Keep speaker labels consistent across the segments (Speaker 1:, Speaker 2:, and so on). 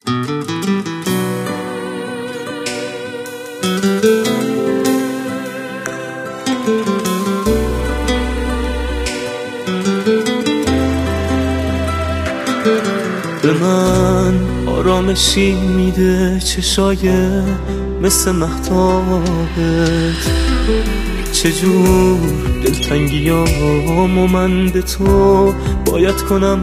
Speaker 1: به من آرامشی میده چشای مثل مهتابت، چجور دلتنگیامو من به تو باید کنم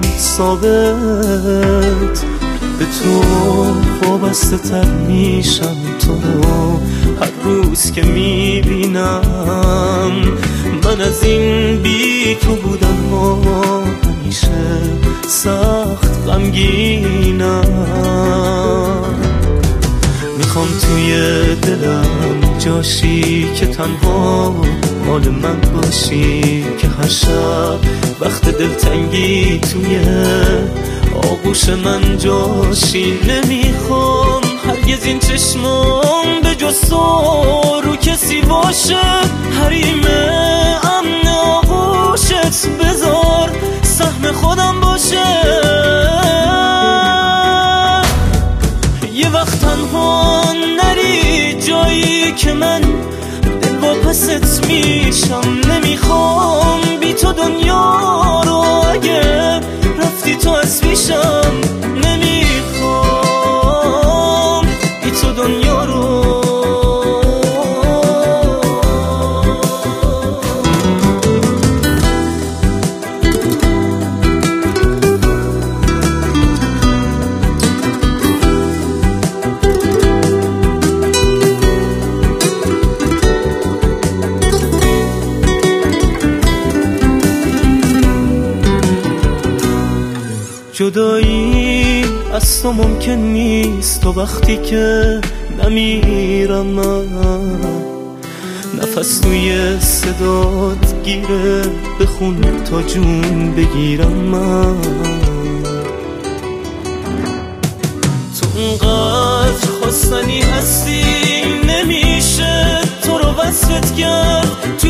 Speaker 1: ثابت. به تو وابسته تر میشم، تو هر روز که میبینم. من از این بی تو بودم و همیشه سخت غمگینم. میخوام توی دلم جاشی که تنها مال من باشی، که هر شب وقت دلتنگی توی آغوش من جاشی. نمیخوام هرگز این چشمام به جز تو رو کسی باشه، حریم امن آغوشت بذار سهم خودم باشه. یه وقت تنها نری جایی که من دل واپست میشم. نمیخوام بی تو دنیا رو، اگه رفتی تو از پیشم. نمیخوام بی تو دنیا رو. جدایی از تو ممکن نیست، تو وقتی که نمیرم من. نفس توی صدات گیره، بخون تا جون بگیرم من. تو اونقدر خواستنی هستی، نمیشه تو رو وصفت کرد.